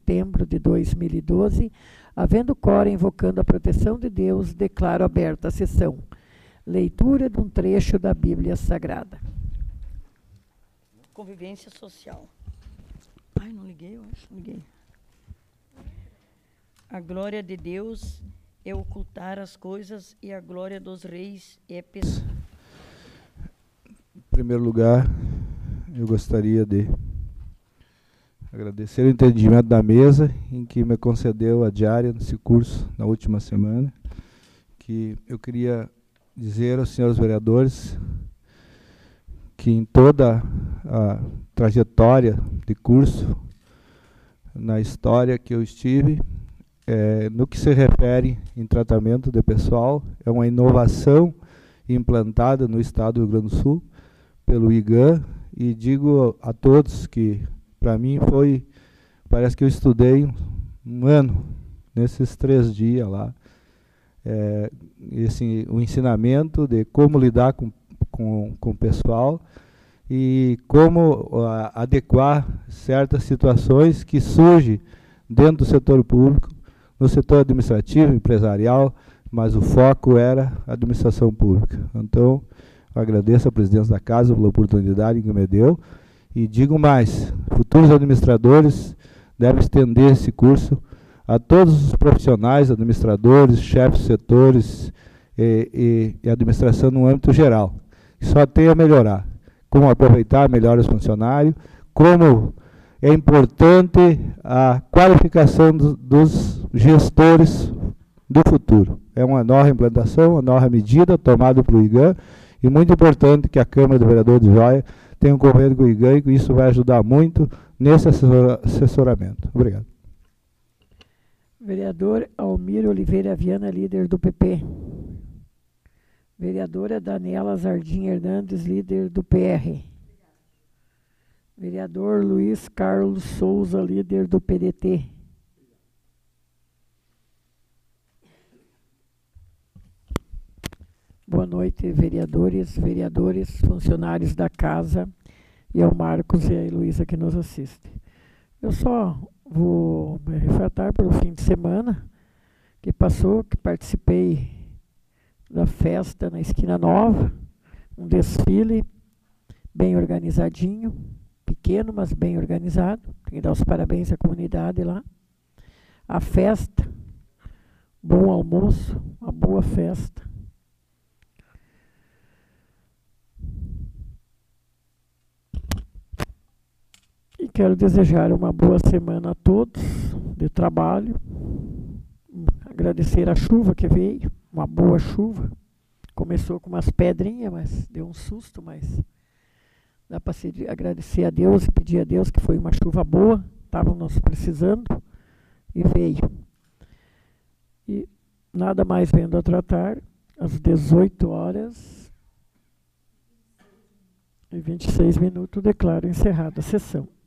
setembro de 2012, havendo quórum invocando a proteção de Deus, declaro aberta a sessão. Leitura de um trecho da Bíblia Sagrada. Convivência social. Ai, não liguei, eu acho. Liguei. A glória de Deus é ocultar as coisas e a glória dos reis é pessoa. Em primeiro lugar, eu gostaria de agradecer o entendimento da mesa em que me concedeu a diária nesse curso na última semana, que eu queria dizer aos senhores vereadores que em toda a trajetória de curso, na história que eu estive, no que se refere em tratamento de pessoal, é uma inovação implantada no estado do Rio Grande do Sul pelo IGAM, e digo a todos que para mim parece que eu estudei um ano nesses 3 dias lá, o ensinamento de como lidar com o pessoal e como adequar certas situações que surgem dentro do setor público, no setor administrativo, empresarial, mas o foco era a administração pública. Então, eu agradeço à presidência da Casa pela oportunidade que me deu e digo mais, futuros administradores devem estender esse curso a todos os profissionais, administradores, chefes de setores e administração no âmbito geral. Só tem a melhorar. Como aproveitar melhor os funcionários, como é importante a qualificação dos gestores do futuro. É uma nova implantação, uma nova medida tomada pelo IGAM, e muito importante que a Câmara do Vereador de Joia tenha um convênio com o IGAM, e isso vai ajudar muito nesse assessoramento. Obrigado. Vereador Almir Oliveira Viana, líder do PP. Vereadora Daniela Zardim Hernandes, líder do PR. Vereador Luiz Carlos Souza, líder do PDT. Boa noite, vereadores, funcionários da casa, e ao Marcos e a Heloísa que nos assistem. Eu só vou me retratar pelo fim de semana que passou, que participei da festa na Esquina Nova, um desfile bem organizadinho, pequeno, mas bem organizado. Tenho que dar os parabéns à comunidade lá. A festa, bom almoço, uma boa festa. E quero desejar uma boa semana a todos de trabalho. Agradecer a chuva que veio, uma boa chuva. Começou com umas pedrinhas, mas deu um susto, mas dá para agradecer a Deus e pedir a Deus que foi uma chuva boa, estávamos precisando e veio. E nada mais vendo a tratar, às 18h26, declaro encerrada a sessão.